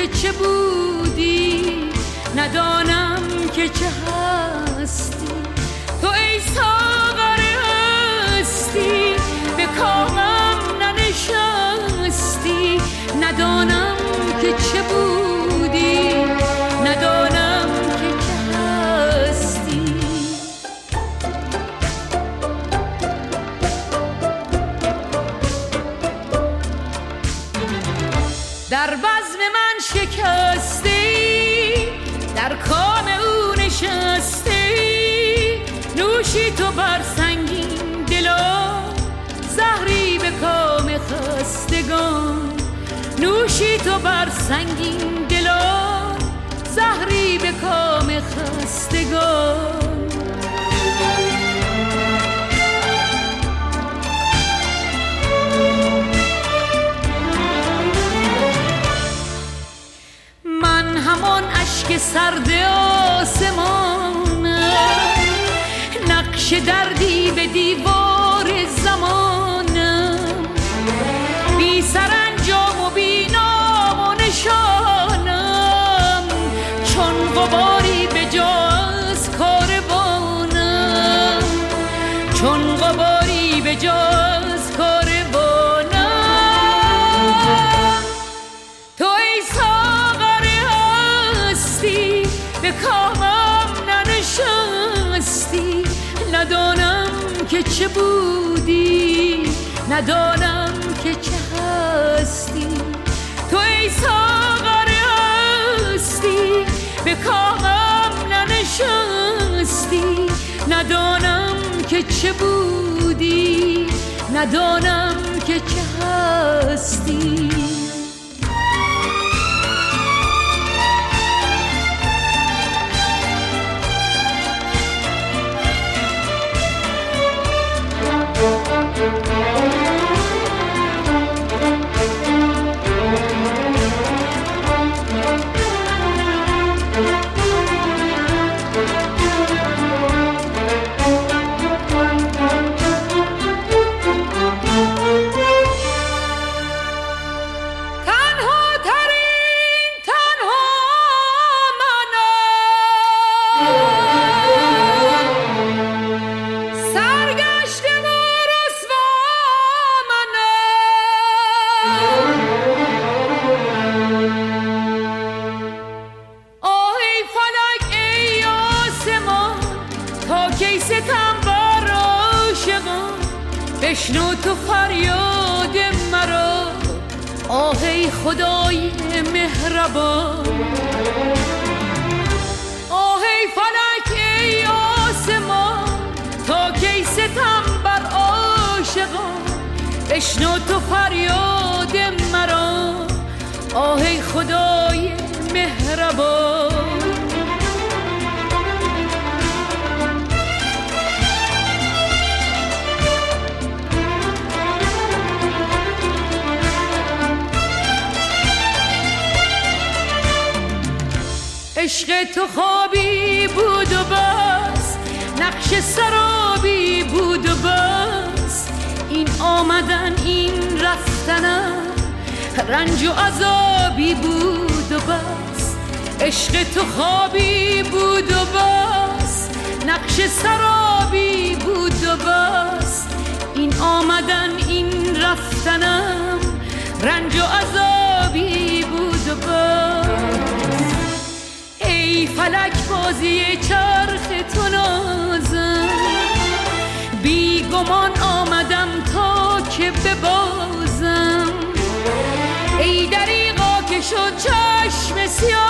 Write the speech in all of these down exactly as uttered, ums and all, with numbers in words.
که چه بودی، ندانم که چه هستی. تو ای ساغر هستی به کامم ننشستی، ندانم که چه بودی، ندانم که چه هستی. در بزم من شکستی، در کام او نشستی، نوشی تو بر سنگین دلا، زهری به کام خستگان. نوشی تو بر سنگین دلا، زهری به کام خستگان. من همان اشک سرد آسمانم، نقش دردی به دیوار زمانم، بی سرانجام و بی نام و نشانم، چون غباری به جا از کاروانم، چون غباری به جا از کاروانم. تو ای ساغر هستی به کامم ننشستی، ندانم که چه بودی، ندانم که چه هستی. تو ای ساغر هستی به کامم ننشستی، ندانم که چه بودی، ندانم که چه هستی. بشنو تو فریاد مرا، آه ای خدای مهربان. آه ای فلک ای آسمان، تا کی ستم بر عاشقان. بشنو تو فریاد مرا، آه ای خدای مهربان. عشق تو خوابی بود و بس، نقش سرابی بود و بس، این آمدن این رفتنم رنج و عذابی بود و بس. عشق تو خوابی بود و بس، نقش سرابی بود و بس، این آمدن این رفتنم رنج و عذابی بود و بس. ای فلک بازی چرخ تو نازم، بی گمان آمدم تا که ببازم. ای دریغا که شد چشم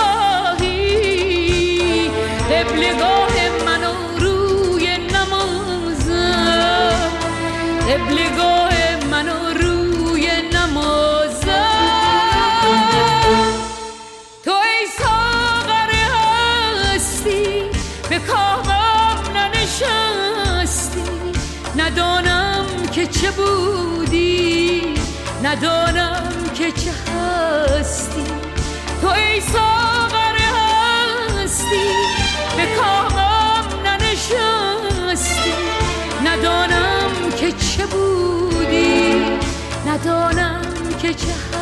سیاهی، قبلگاه من و روی نمازم، قبلگاه من و روی نمازم. به کامم ننشستی، ندانم که چه بودی، ندانم که چه هستی. تو ای ساغر هستی به کامم ننشستی، ندانم که چه بودی، ندانم که چه